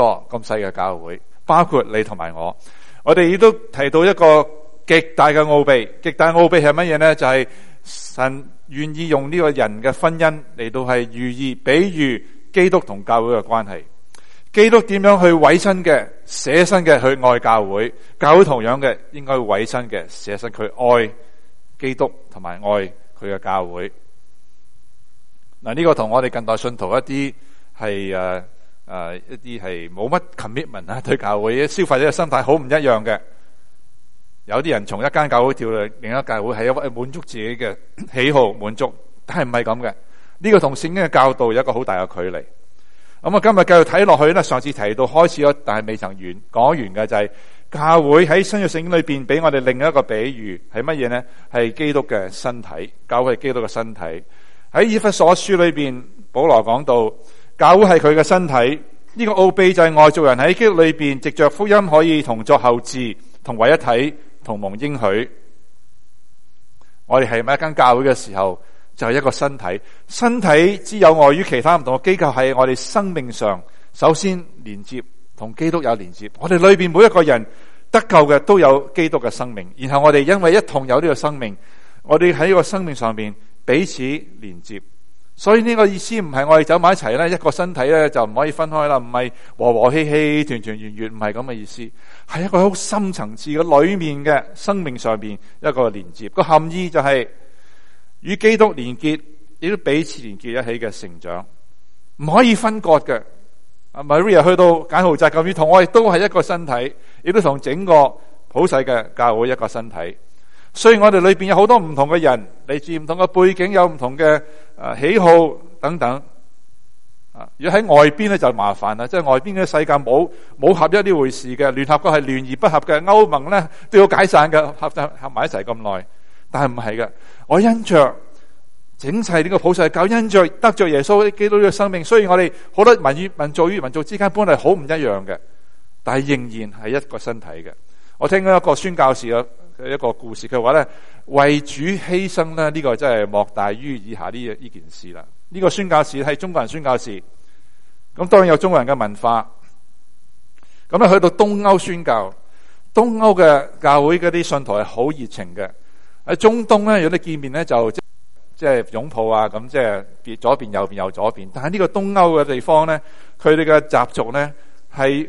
咁細嘅教會，包括你同埋我。我哋亦都提到一個極大嘅奧秘，極大奧秘係乜嘢呢？就係神願意用呢個人嘅婚姻嚟到係寓意比喻基督同教會嘅關係。基督點樣去委身嘅捨身嘅去愛教會，教會同樣嘅應該委身嘅捨身，佢愛基督同埋愛佢嘅教會。嗱，呢個同我哋近代信徒一啲係一啲係冇乜 commitment 啊，對教會消費者嘅心態好唔一樣嘅。有啲人從一間教會跳去另一間教會，係因為滿足自己嘅喜好滿足，但係唔係咁嘅。呢個同聖經嘅教導有一個好大嘅距離。咁今日繼續睇落去咧，上次提到開始咗，但係未曾講完嘅就係教會喺新約聖經裏邊俾我哋另一個比喻係乜嘢呢？係基督嘅身體，教會係基督嘅身體。喺以弗所書裏邊，保羅講到教會係佢嘅身體。呢個奧秘就係外族人喺基督裏邊藉着福音可以同作後嗣，同為一體，同蒙應許。我哋係咪一間教會嘅時候，就係一個身體。身體之有礙於其他唔同嘅機構，係我哋生命上首先連接，同基督有連接。我哋裏邊每一個人得救嘅都有基督嘅生命，然後我哋因為一同有呢個生命，我哋喺呢個生命上面彼此連接。所以呢個意思唔係我哋走埋一齊咧，一個身體咧就唔可以分開啦，唔係和和氣氣、團團圓圓，唔係咁嘅意思，係一個好深層次嘅裏面嘅生命上邊一個連接。個含義就係與基督連結，亦都彼此連結一起嘅成長，唔可以分割嘅。Maria 去到柬埔寨咁遠，同我哋都係一個身體，亦都同整個普世嘅教會一個身體。雖然我哋裏邊有好多唔同嘅人，嚟自唔同嘅背景，有唔同嘅喜好等等。如果喺外邊咧就麻煩啦，即係外邊嘅世界冇合一呢回事嘅，聯合國係聯而不合嘅，歐盟咧都要解散嘅，合埋一齊咁耐。但係唔係嘅，我因着整齊呢個普世教，因着得着耶穌基督嘅生命，雖然我哋好多民族與民族之間本嚟好唔一樣嘅，但係仍然係一個身體嘅。我聽過一個宣教士嘅一個故事，佢話咧，為主犧牲咧，呢個真係莫大於以下呢件事啦。呢個宣教士係中國人宣教士，咁當然有中國人嘅文化。咁咧去到東歐宣教，東歐嘅教會嗰啲信徒係好熱情嘅。喺中東咧，有啲見面咧就即係擁抱啊，咁即係左邊右邊右左邊。但係呢個東歐嘅地方咧，佢哋嘅習俗咧係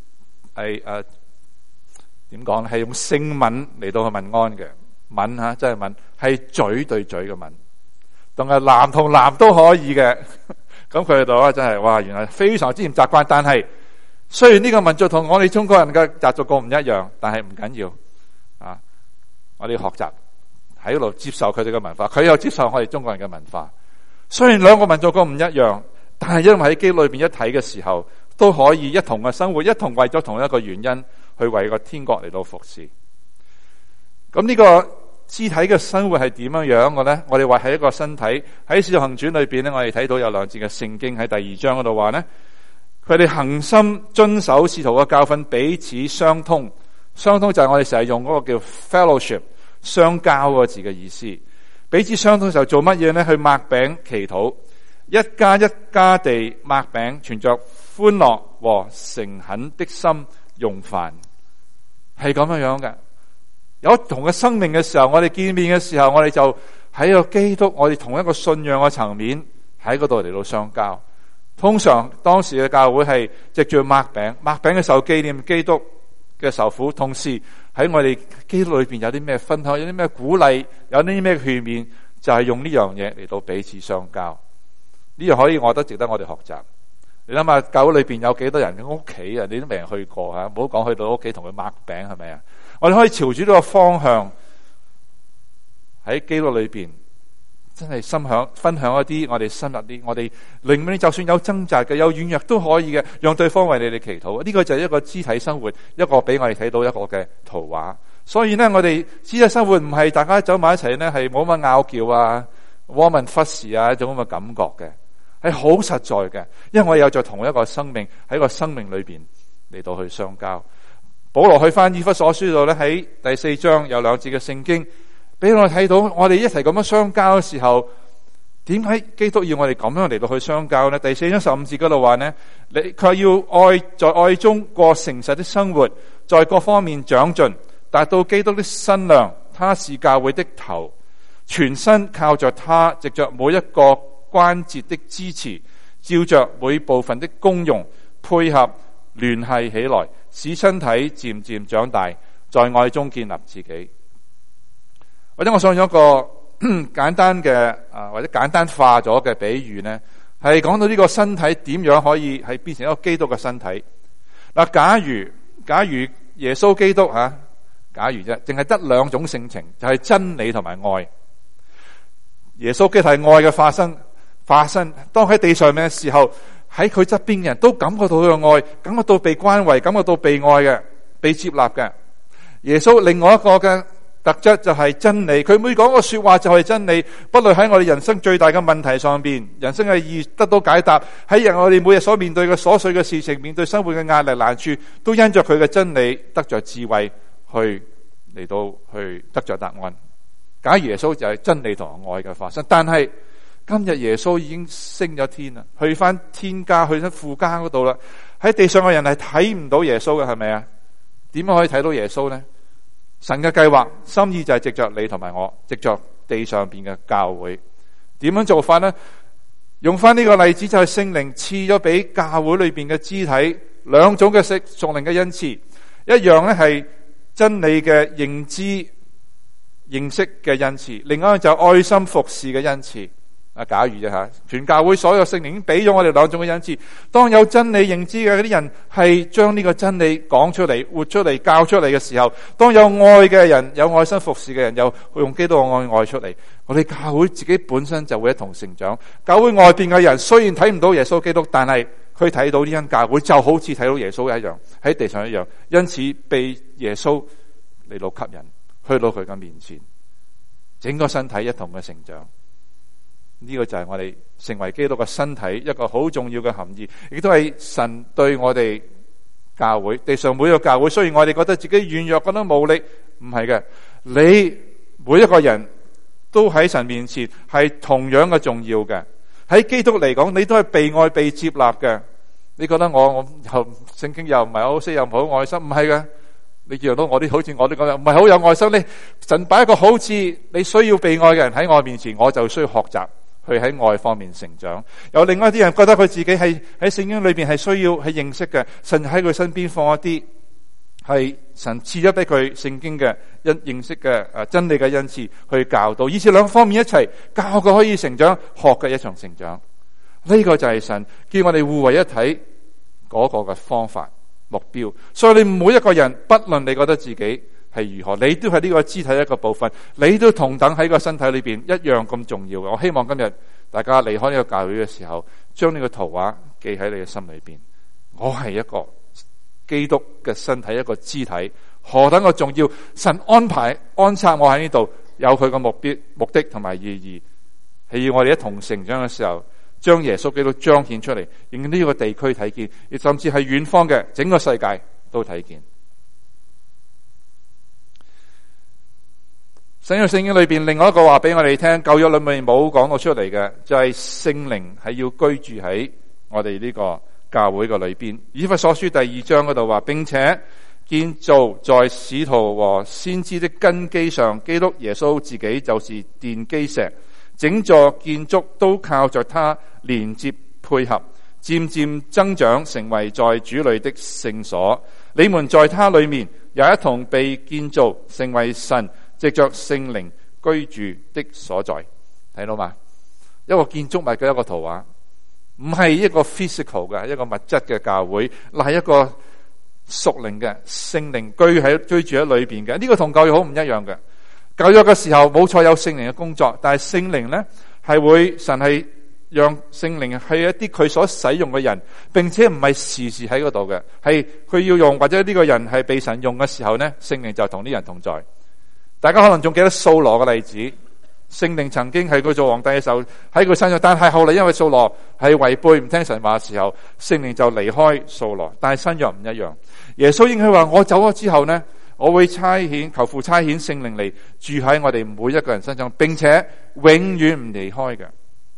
點講咧？係用聖吻嚟到去問安嘅吻吓，即係吻，係嘴對嘴嘅吻，同埋男同男都可以嘅。咁佢哋度真係哇，原來非常之唔習慣。但係雖然呢個民族同我哋中國人嘅習俗個唔一樣，但係唔緊要啊！我哋要學習喺度接受佢哋嘅文化，佢又接受我哋中國人嘅文化。雖然兩個民族個唔一樣，但係因為喺基督裏邊一體嘅時候，都可以一同嘅生活，一同為咗同一個原因去為個天國嚟到服侍。咁呢個肢體嘅生活係點樣樣嘅咧？我哋話係一個身體。喺使徒行傳裏邊咧，我哋睇到有兩節嘅聖經喺第2章嗰度話咧，佢哋恒心遵守使徒嘅教訓，彼此相通。相通就係我哋成日用嗰個叫 fellowship 相交嗰個字嘅意思。彼此相通就做乜嘢咧？去擘餅祈禱，一家一家地擘餅，存着歡樂和誠懇的心用飯，係咁樣樣嘅。有同嘅生命嘅時候，我哋見面嘅時候，我哋就喺個基督，我哋同一個信仰嘅層面喺嗰度嚟到相交。通常當時嘅教會係藉住擘餅嘅時候紀念基督嘅受苦，同時喺我哋基督裏邊有啲咩分享，有啲咩鼓勵，有啲咩勸勉，就係用呢樣嘢嚟到彼此相交。呢樣可以，我覺得值得我哋學習。你諗下，教會裏邊有幾多人嘅屋企啊？你都未人去過吓，唔好講去到屋企同佢擘餅，係咪啊？我哋可以朝住呢個方向喺基督裏邊，真係分享一啲我哋深入啲，我哋靈命就算有掙扎嘅，有軟弱都可以嘅，讓對方為你哋祈禱。呢個就係一個肢體生活，一個俾我哋睇到一個嘅圖畫。所以呢，我哋肢體生活唔係大家走埋一齊呢，係冇乜拗撬啊、窩民忽視啊一種咁嘅感覺嘅。係好實在嘅，因為我有着同一個生命喺個生命裏邊嚟到去相交。保羅去翻以弗所書度咧，喺第4章有2節嘅聖經，俾我哋睇到我哋一齊咁樣相交嘅時候， 點解基督要我哋咁樣嚟到去相交呢？第4章15節嗰度話呢，佢要在愛中過誠實的生活，在各方面長進，達到基督的身量。他是教會的頭，全身靠着他，藉着每一個關節的支持，照着每部分的功用配合聯繫起來，使身體漸漸長大，在愛中建立自己。或者我想用一個簡單嘅或者簡單化咗嘅比喻呢，係講到呢個身體點樣可以係變成一個基督嘅身體。嗱，假如耶穌基督假如啫，淨係得兩種性情，就係真理同埋愛。耶穌基督係愛嘅化身，當喺地上面嘅時候，喺佢側邊嘅人都感覺到佢嘅愛，感覺到被關懷，感覺到被愛嘅，被接納嘅。耶穌另外一個嘅特質就係真理，佢每講個說話就係真理，不論喺我哋人生最大嘅問題上邊，人生嘅意義得到解答，喺我哋每日所面對嘅瑣碎嘅事情，面對生活嘅壓力難處，都因着佢嘅真理得着智慧去嚟到去得着答案。假如耶穌就係真理同愛嘅化身，但係今日耶穌已經升咗天啦，去翻天家，去翻父家嗰度啦。喺地上嘅人係睇唔到耶穌嘅，係咪啊？點樣可以睇到耶穌呢？神嘅計劃心意就係藉着你同埋我，藉着地上邊嘅教會，點樣做法呢？用翻呢個例子，就係聖靈賜咗俾教會裏邊嘅肢體兩種嘅屬靈嘅恩賜，一樣咧係真理嘅認知認識嘅恩賜，另外就係愛心服侍嘅恩賜。假如啫吓，全教會所有聖靈已經俾咗我哋兩種嘅恩賜。當有真理認知嘅嗰啲人係將呢個真理講出嚟、活出嚟、教出嚟嘅時候，當有愛嘅人、有愛心服侍嘅人又用基督嘅愛出嚟，我哋教會自己本身就會一同成長。教會外邊嘅人雖然睇唔到耶穌基督，但係佢睇到呢間教會就好似睇到耶穌一樣，喺地上一樣，因此被耶穌嚟到吸引，去到佢嘅面前，整個身體一同嘅成長。呢個就係我哋成為基督嘅身體一個好重要嘅含義，亦都係神對我哋教會地上每個教會。雖然我哋覺得自己軟弱，覺得無力，唔係嘅，你每一個人都喺神面前係同樣嘅重要嘅。喺基督嚟講，你都係被愛、被接納嘅。你覺得我又聖經又唔係好識，又唔好愛心，唔係嘅。你見到我啲好似我都講唔係好有愛心，你神擺一個好似你需要被愛嘅人喺我面前，我就需要學習去喺愛方面成長。有另外一啲人覺得佢自己係喺聖經裏邊係需要去認識嘅，神喺佢身邊放一啲係神賜咗俾佢聖經嘅認識嘅真理嘅恩賜去教導，以至兩方面一齊教佢可以成長，學嘅一場成長。呢個就係神叫我哋互為一體嗰個嘅方法目標。所以你每一個人，不論你覺得自己係如何，你都係呢個肢體一個部分，你都同等喺個身體裏邊一樣咁重要嘅。我希望今日大家離開呢個教會嘅時候，將呢個圖畫記喺你嘅心裏邊。我係一個基督嘅身體，一個肢體，何等個重要！神安排安插我喺呢度，有佢個目的同埋意義，係要我哋一同成長嘅時候，將耶穌基督彰顯出嚟，令呢個地區睇見，亦甚至係遠方嘅整個世界都睇見。新約聖經裏邊另外一個話俾我哋聽，舊約裏面冇講到出嚟嘅，就係聖靈係要居住喺我哋呢個教會嘅裏邊。以弗所書第2章嗰度話，並且建造在使徒和先知的根基上，基督耶穌自己就是奠基石，整座建築都靠着他連接配合，漸漸增長，成為在主裏的聖所。你們在他裏面也一同被建造，成為神藉着聖靈居住的所在。睇到嘛？一個建築物嘅一個圖畫，唔係一個 physical 嘅一個物質嘅教會，乃係一個屬靈嘅聖靈居住喺裏邊嘅。呢個同舊約好唔一樣嘅。舊約嘅時候冇錯有聖靈嘅工作，但係聖靈呢係會神係讓聖靈係一啲佢所使用嘅人，並且唔係時時喺嗰度嘅，係佢要用或者呢個人係被神用嘅時候呢，聖靈就同啲人同在。大家可能仲記得掃羅嘅例子，聖靈曾經係佢做皇帝嘅時候喺佢身上，但係後嚟因為掃羅係違背唔聽神話嘅時候，聖靈就離開掃羅。但係新約唔一樣，耶穌應許話我走咗之後呢，我會求父差遣聖靈嚟住喺我哋每一個人身上，並且永遠唔離開嘅。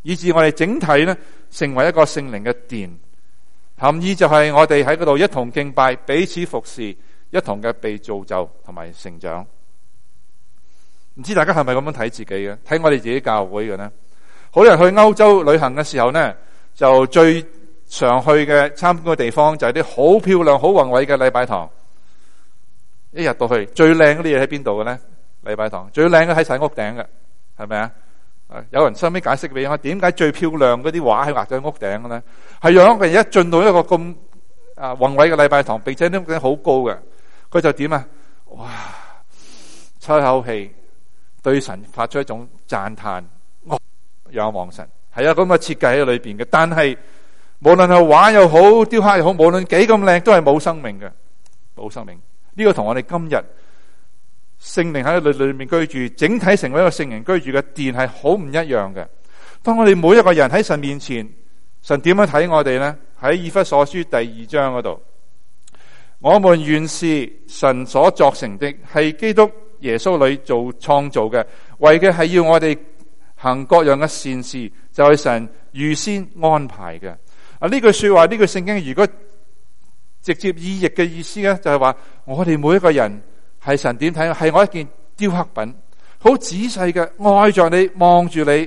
以致我哋整體咧成為一個聖靈嘅殿。含義就係我哋喺嗰度一同敬拜，彼此服侍，一同嘅被造就同埋成長。唔知大家係咪咁樣睇自己嘅？睇我哋自己教會嘅呢？好多人去歐洲旅行嘅時候呢，就最常去嘅參觀嘅地方就係啲好漂亮、好宏偉嘅禮拜堂。一入到去，最靚嗰啲嘢喺邊度嘅呢？禮拜堂最靚嘅喺晒屋頂嘅，係咪啊？有人收尾解釋俾我，點解最漂亮嗰啲畫係畫咗喺屋頂嘅呢？係讓人一進到一個咁宏偉嘅禮拜堂，並且呢屋頂好高嘅，佢就點啊？哇！抽一口氣，對神發出一種讚嘆，仰望神。係啊，咁嘅設計喺裏邊嘅，但係無論係畫又好，雕刻又好，無論幾咁靚，都係冇生命嘅，冇生命。呢個同我哋今日聖靈喺裏面居住，整體成為一個聖靈居住嘅殿係好唔一樣嘅。當我哋每一個人喺神面前，神點樣睇我哋呢？喺以弗所書第2章嗰度，我們原是神所作成的，係基督耶穌裏創造嘅，為嘅係要我哋行各樣嘅善事，就係神預先安排嘅。呢句說話，呢句聖經如果直接意譯嘅意思咧，就係話我哋每一個人係神點睇？係我一件雕刻品，好仔細嘅愛着你，望住你，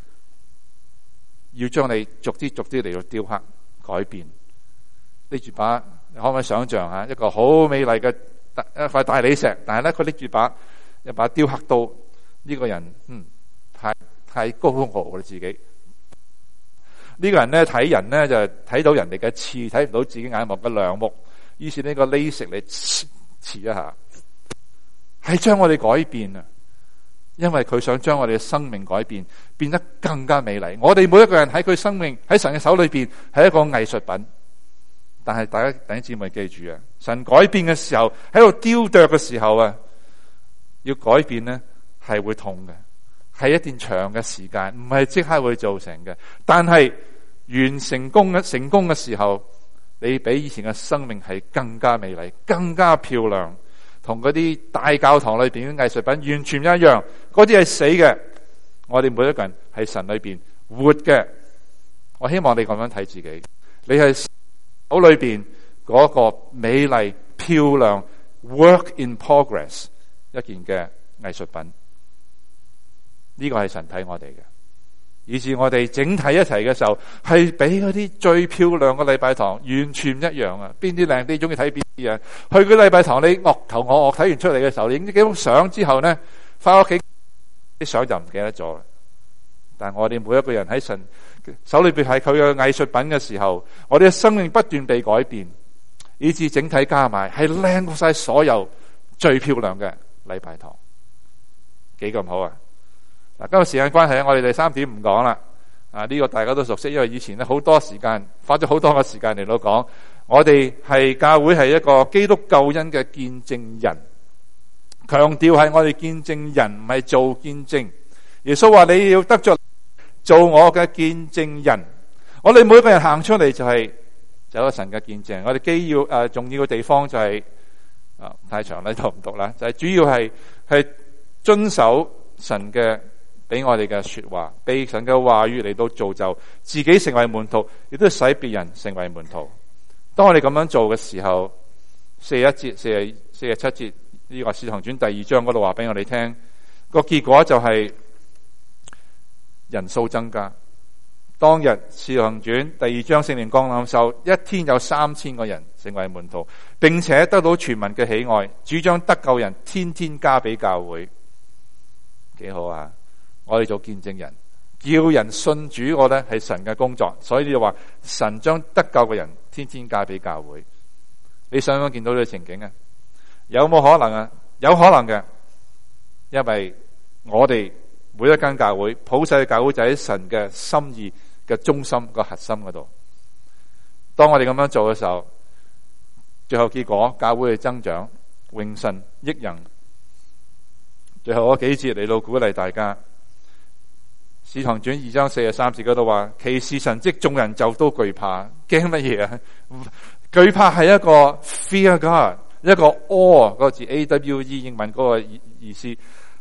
要將你逐啲嚟到雕刻改變。拎住把，你可唔可以想象下一個好美麗嘅一塊大理石，但係咧佢拎住一把雕刻刀，呢個人太高傲啦自己。呢個人咧睇人咧就睇到人哋嘅刺，睇唔到自己眼目嘅梁木，於是呢個 LASIK 嚟刺一下，係將我哋改變啊！因為佢想將我哋嘅生命改變，變得更加美麗。我哋每一個人喺佢生命喺神嘅手裏邊係一個藝術品，但係大家弟兄姊妹記住啊，神改變嘅時候，喺度雕琢嘅時候啊，要改變咧係會痛嘅，係一段長嘅時間，唔係即刻會造成嘅。但係成功嘅時候，你比以前嘅生命係更加美麗，更加漂亮，同嗰啲大教堂裏邊嘅藝術品完全一樣。嗰啲係死嘅，我哋每一個人係神裏邊活嘅。我希望你咁樣睇自己，你係手裏邊嗰個美麗漂亮 work in progress 一件嘅藝術品。呢個係神睇我哋嘅，以至我哋整體一齊嘅時候，係比嗰啲最漂亮嘅禮拜堂完全一樣啊！邊啲靚啲，中意睇邊啲啊？去個禮拜堂，你惡頭惡睇完出嚟嘅時候，你影咗幾張相之後呢，翻屋企啲相就唔記得咗。但係我哋每一個人喺神手裏邊係佢嘅藝術品嘅時候，我哋嘅生命不斷被改變，以至整體加埋係靚過晒所有最漂亮嘅禮拜堂，幾咁好啊！嗱，今日時間關係，我哋第3點唔講啦。呢個大家都熟悉，因為以前咧好多時間花咗好多嘅時間嚟到講，我哋係教會係一個基督救恩嘅見證人，強調係我哋見證人，唔係做見證。耶穌話你要得着做我嘅見證人，我哋每個人行出嚟就係一個神嘅見證。我哋基要重要嘅地方就係太長啦，讀唔讀啦？就係主要係遵守神嘅俾我哋嘅說話，被神嘅話語嚟到造就自己成為門徒，亦都使別人成為門徒。當我哋咁樣做嘅時候，41節、47節呢個《使徒行傳》第2章嗰度話俾我哋聽，個結果就係人數增加。當日《使徒行傳》第2章聖靈降臨時候，一天有3000個人成為門徒，並且得到全民嘅喜愛。主將得救人天天加俾教會，幾好啊！我哋做見證人，叫人信主，我咧係神嘅工作，所以就話神將得救嘅人天天加俾教會。你想唔想見到呢個情景啊？有冇可能啊？有可能嘅，因為我哋每一間教會，普世嘅教會就喺神嘅心意嘅中心個核心嗰度。當我哋咁樣做嘅時候，最後結果教會嘅增長，榮神益人。最後嗰幾節嚟到鼓勵大家。使徒行傳2章43節嗰度話，奇事神蹟，眾人就都懼怕。驚乜嘢啊？懼怕係一個 fear God， 一個 awe 嗰個字 AWE 英文嗰個意思，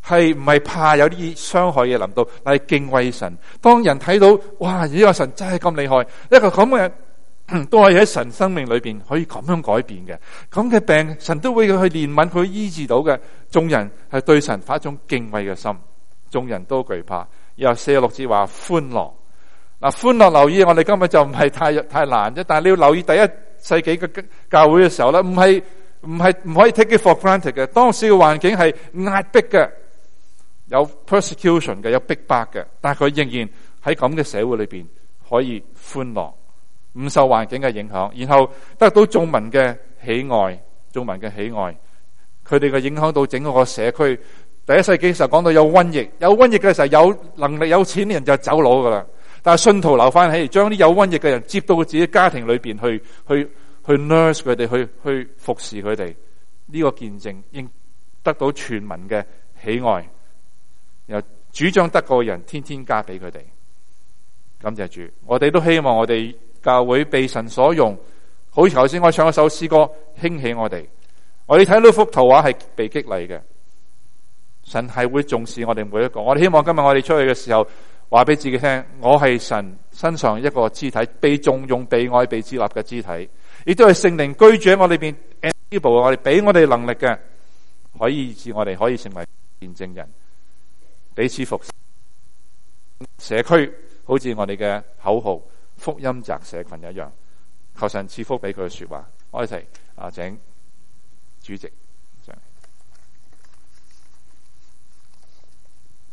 係唔係怕有啲傷害嘅臨到，係敬畏神。當人睇到哇，呢個神真係咁厲害，一個咁嘅都可以喺神生命裏邊可以咁樣改變嘅，咁嘅病神都會去憐憫佢醫治到嘅。眾人係對神發一種敬畏嘅心，眾人都懼怕。然後46節話歡樂。嗱，歡樂留意，我哋今日就唔係太難啫。但係你要留意第一世紀嘅教會嘅時候咧，唔可以 take it for granted 嘅。當時嘅環境係壓迫嘅，有 persecution 嘅，有逼迫嘅，但係佢仍然喺咁嘅社會裏邊可以歡樂，唔受環境嘅影響，然後得到眾民嘅喜愛，眾民嘅喜愛，佢哋嘅影響到整個社區。第一世紀嘅時候講到有瘟疫嘅時候，有能力有錢嘅人就走佬噶啦。但係信徒留翻起，將啲有瘟疫嘅人接到自己家庭裏邊去 nurse 佢哋，去服侍佢哋。呢個見證應得到全民嘅喜愛，然後主張得救嘅人天天加俾佢哋。感謝主，我哋都希望我哋教會被神所用，好似頭先我唱一首詩歌興起我哋。我哋睇到幅圖畫係被激勵嘅，神係會重視我哋每一個。我哋希望今日我哋出去嘅時候，話俾自己聽，我係神身上一個肢體，被重用、被愛、被接納嘅肢體，亦都係聖靈居住喺我哋邊 enable 我哋，俾我哋能力嘅，可以使我哋可以成為見證人，彼此服侍社區，好似我哋嘅口號福音宅社群一樣。求神賜福俾佢嘅說話。我哋一齊請主席。